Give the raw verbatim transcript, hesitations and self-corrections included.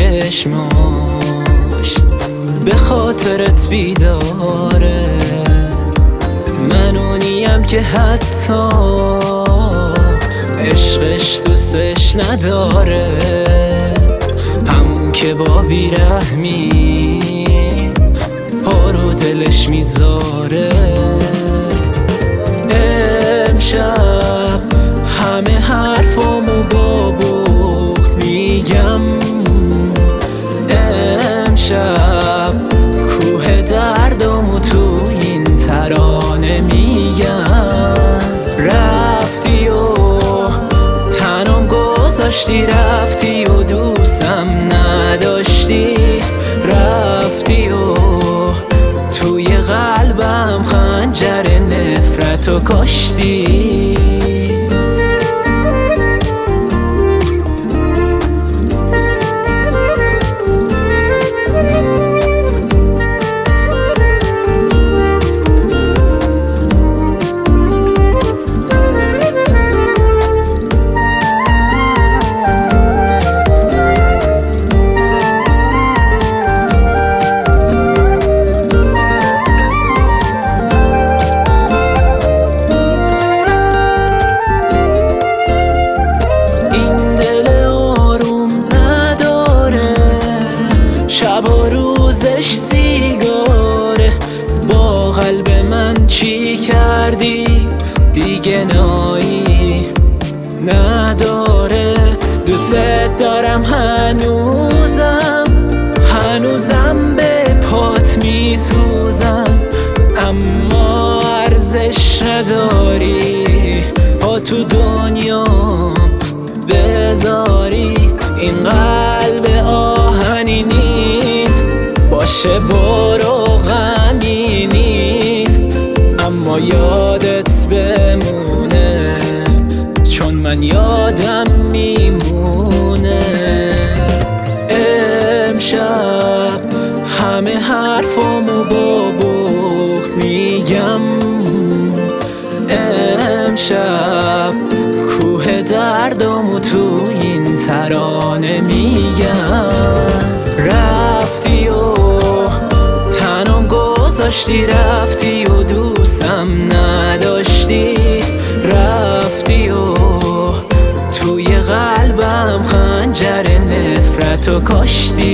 چشماش به خاطرت بیداره. من اونیم که حتی عشقش دوستش نداره، همون که با بیرحمی پا رو دلش میذاره. امشب همه حرفامو با بغض میگم، امشب کوه دردامو تو این ترانه میگم. رفتی و تنم گذاشتی، رفتی و دوستم نداشتی، رفتی و توی قلبم خنجر نفرتو کاشتی. شب و روزش سیگاره، با قلب من چی کردی دیگه نایی نداره. دوست دارم هنوزم، هنوزم به پات میسوزم، اما ارزش نداری پا تو دنیا بذاری. این قلب آهنی نیست، باشه برو غمی نیست، اما یادت بمونه چون من یادم میمونه. امشب همه حرفامو با بغض میگم، امشب کوه دردامو تو این ترانه میگم. رفتی و تنم گذاشتی، رفتی و دوستم نداشتی، رفتی و توی قلبم خنجر نفرتو کاشتی.